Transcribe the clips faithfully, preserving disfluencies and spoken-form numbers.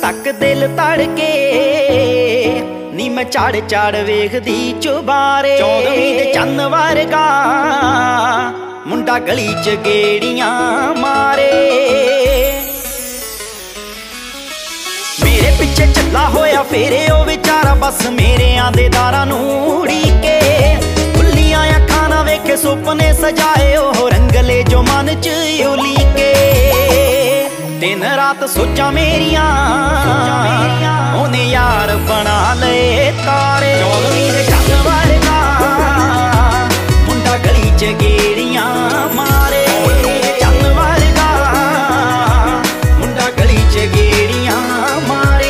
धक दिल तड़के नी मैं चढ़ चढ़ वेखदी चुबारे। चौदवीं दे चन्न वर्गा मुंडा गली च गेड़ियां मारे। मेरे पिछे चला होया फेरे ओ बेचारा बस मेरे आंदे दारां नूं उड़ीके। खुलियां अखां नाल वेखे सुपने सजाए ओ रंगले जो मन च उलीके। दिन रात सोचा मेरिया ओने यार बना ले तारे। चौदवीं दे चन्न वर्गा मुंडा गली च गेड़ियां मारे। चन्न वर्गा मुंडा गली च गेड़ियां मारे।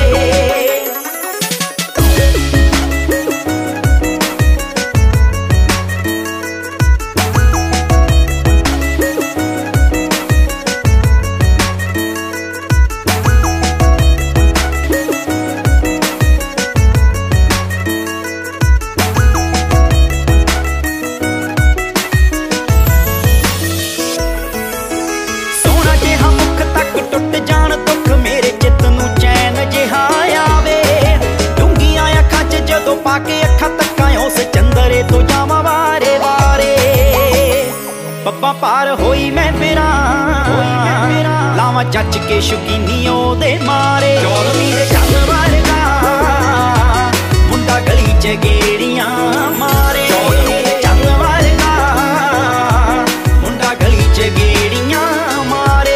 पाके अखा तक्का उस चंदरे तो जावा वारे वारे। पब्बा पार होई मैं फिरा लावा जच के शौकीनी ओदे मारे। चौदवीं दे चन्न वर्गा मुंडा गली च गेड़ियां मारे। चौदवीं दे चन्न वर्गा मुंडा गली च गेड़ियां मारे।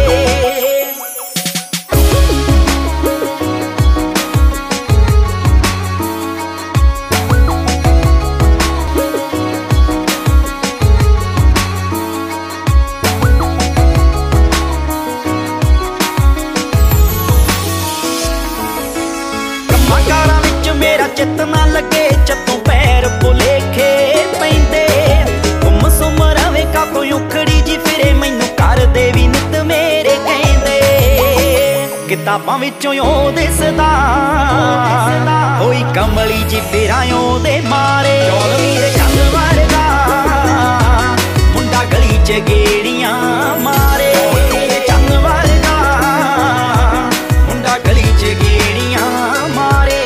मेरा चित ना लगे चतों पैर भुलेखे पैंदे। गुम सुम रवे का कोई उखड़ी जी फिरे मैनू कर दे भी नित मेरे कहंदे। किताबां विचों ओ दिसदा होई कमली जी फिरां ओदे मारे। चौदवीं दे चन्न वर्गा मुंडा गली च गेड़ियां मारे। चन्न वर्गा मुंडा गली च गेड़ियां मारे।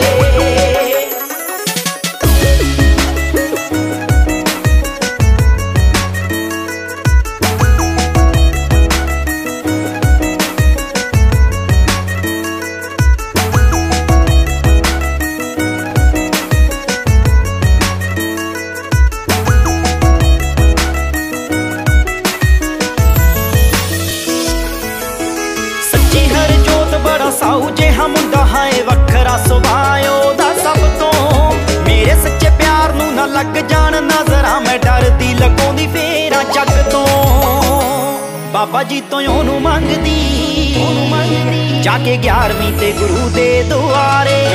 साऊ जिहा मुंडा हाय वखरा सुभाऽ ओदा सब तो। मेरे सच्चे प्यार नूं ना लग जान नजरां मैं डरदी लगोंदी फेरां जग तो। बाबा जी तो ओनू मंगदी जाके ग्यारहवीं ते गुरु दे दुआरे।